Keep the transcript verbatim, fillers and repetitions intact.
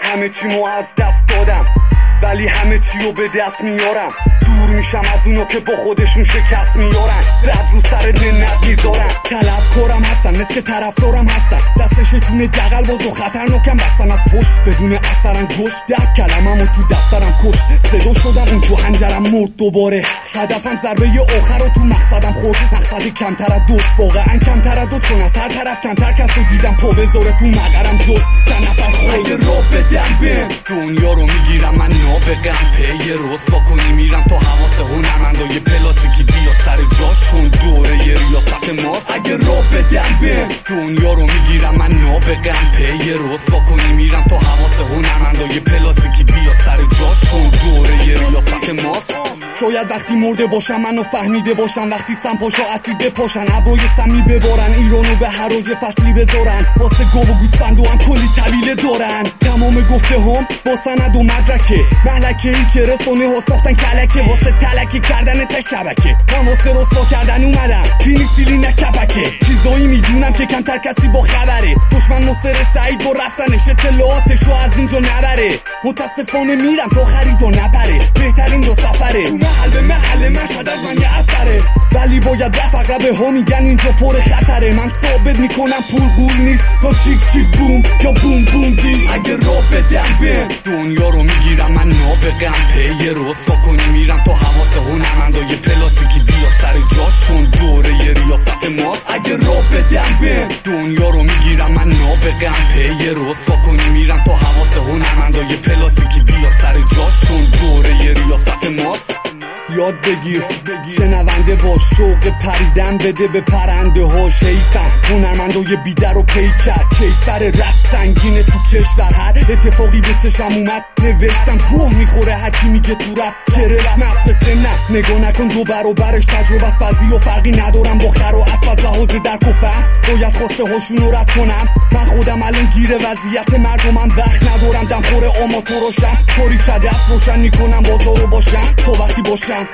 همه چیمو از دست دادم ولی همه چی رو به دست میارم. دور میشم از اونا که با خودشون شکست میارن، رد رو سر ننت میذارن. طلبکارم هستن مثل طرفدارم هستن، دستش تونه دقل باز و خطرناکم بستن از پشت بدون اثرن گوش. ده کلممو تو دفترم کش، صدا شدم اون تو هنجرم مرد دوباره. هدفم ضربه آخر رو تو مقصدم خورد، مقصد کمتر از دوست، واقعا کمتر از دوست، چون از هر طرف کمتر کس رو دیدم پا بذاره تو مقرم جز چند نفر خود. اگه رو بدم بهم دنیا رو میگیرم من نابغم، پی رسوا کنی میرم تا حواس هنرمندای پلاستیکی بیاد سر جاشون دوره ریاست ماست. اگه رو بدم بهم دنیا رو میگیرم من نابغم، پی رسوا کنی میرم تا حواس هنرمندای پلاستیکی بیاد سر جاشون دوره ریاست ماست. شاید وقتی مرده باشم منو فهمیده باشم، وقتی سم پاشا اسید بپاشن ابروی سمی ببارن، ایرانو به هر روز فصلی بذارن، واسه گاو و گوسفند و هم کلی طویله دارن. تمام گفته هم با سند و مدرکه، ملکه ای که رسانه ها ساختن کلکه واسه تلکه کردن تا شبکه. من واسه رسوا کردن اومدم پینیسیلی نکپکه، چیزایی میدونم که کمتر کسی با خبره. دشمن مصر سعید با رفتنش اطلاعاتشو از اینجا نبره، متاسفانه میرم تا خریدا نپره، بهترین دو سفره تو محل به محل مشهد از من یه اثره، ولی باید رفت به ها میگن اینجا پر خطره. من ثابت میکنم پول گول نیست یا چیک چیک بوم یا بوم بوم دیست. اگه رو بدم بهم دنیا رو میگیرم من نابغم، پی رسوا کنی میرم تا حواس هنرمندای پلاستیکی بیاد سر جاشون دوره ریاست ماست. اگه رو بدم بهم دنیا رو میگیرم من نابغم، پی رسوا کنی میرم تا حواس هنرمندای پلاستیکی بیاد سر جاشون دوره ریاست ماست. یاد بگیر شنونده با شوق پریدن بده به پرنده ها شیفن، هنرمندای بیدر و پیکر کیفر رپ سنگینه تو کشور. هر اتفاقی به چشم اومد نوشتم گوه میخوره هرکی میگه تو رپ کرسمس به سنم. نگاه نکن دو برابرش تجربه از بازی و فرقی ندارم با خر و اسب از لحاظ در کفر، باید خواسته هاشونو رد کنم. من خودم الان گیره وضعیت مردمم، وقت ندارم دم خوره آماتورشم، کاری که دست روشن میکنم بازارو باشم تا وقتی باشم